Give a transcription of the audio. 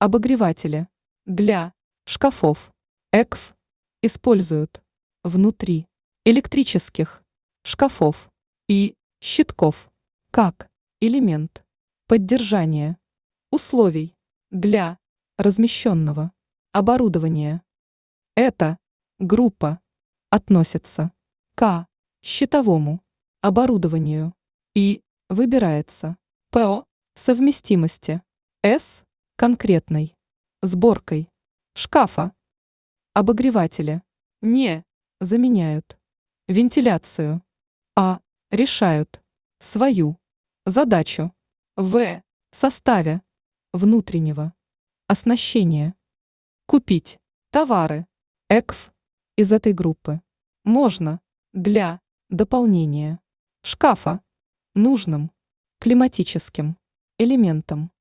Обогреватели для шкафов ЭКФ используют внутри электрических шкафов и щитков как элемент поддержания условий для размещенного оборудования. Эта группа относится к щитовому оборудованию и выбирается по совместимости с конкретной сборкой шкафа. Обогреватели не заменяют вентиляцию, а решают свою задачу в составе внутреннего оснащения. Купить товары ЭКФ из этой группы можно для дополнения шкафа нужным климатическим элементам.